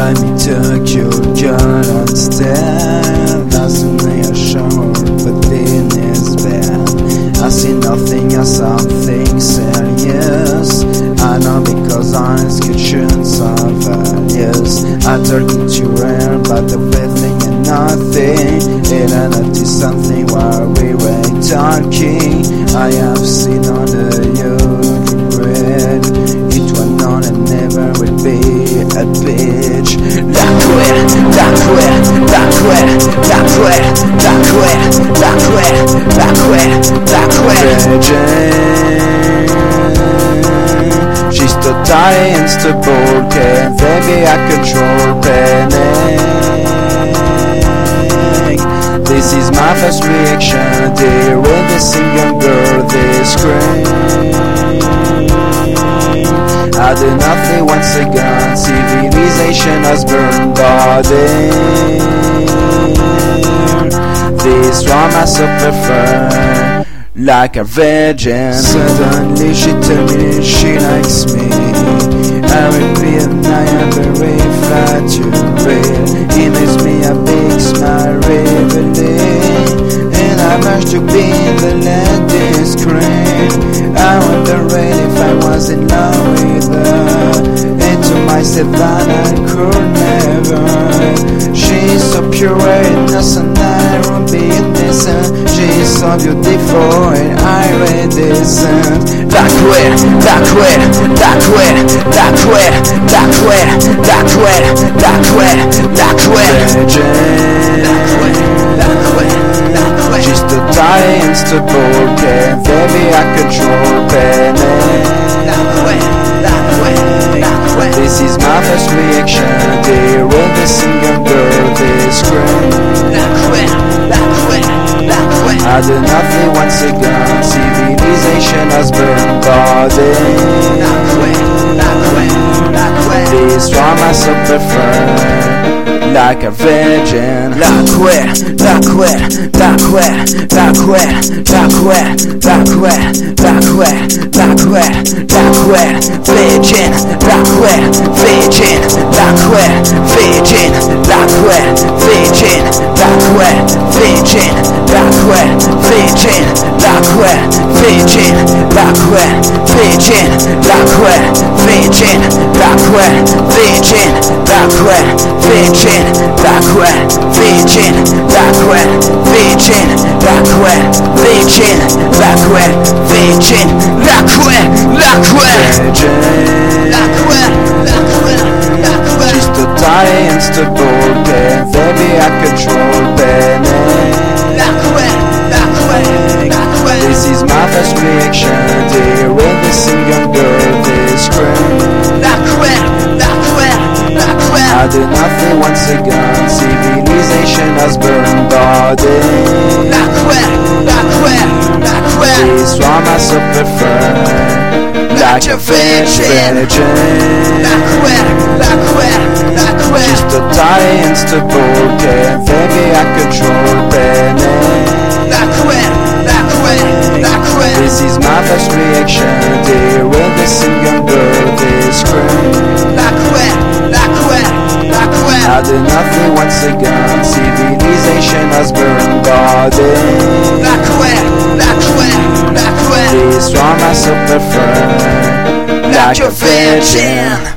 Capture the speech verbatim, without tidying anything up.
Let me take you, girl, and stand. Doesn't need a shower, but then it's bad. I see nothing as something serious. I know because honest kitchens are values. I talk into rare, but everything and nothing. It ain't something while we were talking. I have seen on the youth red. It was not and never will be a bitch. That way, that way, that way, that way, that way, that way, that way, that way. She's totally unstable, can't baby I control panic. This is my first reaction, dear, when the single girl this scream. I do nothing once again, civilization has burned body. This one I so prefer, like a virgin. Suddenly she tells me she likes me. I repeat and I am very flattered. It makes me a big smile, really. And I managed to be the ladies' screen. I wonder if I was in love with her. And to myself that I could never. She's so pure and innocent, I won't be innocent. She's so beautiful and iridescent. That way, that way, that way, that way, that way, that way, that way, that way, that way, that way, that way. She's totally unstable, can't baby I control panic. That way, that way, that way. This is my first reaction, dear, when the single girl this scream. That way, that way, that way. I do nothing once again, civilization has burned body. That way, that way, that way. This one I so prefer, like a virgin. That way, that way, that way, that way, that way, that way, that way, that way, that way, virgin. That way, virgin. That way, virgin. That way, virgin. That way, virgin. That way, virgin. That way, virgin. That way, virgin. That way, virgin. That way, virgin. That way, virgin. That way, virgin. That way, virgin. That way, virgin. That way, virgin. That way, that way, that way, that way, that way. She's totally unstable, can't baby I control panic. That way, that way, that way. This is my first reaction, dear, when the single girl this scream. That way, that way, that way. I do nothing once again, civilization has burned body. That way, that way, that way. This one I so prefer, like a virgin. That way, that way, that way. She's totally unstable, can't baby I control panic. That way, that way, that way. This is my first reaction, dear, when the single girl this scream. That way, that way, that way. I do nothing once again, civilization has burned body. That way, that way, that way. This one I so prefer, like a virgin.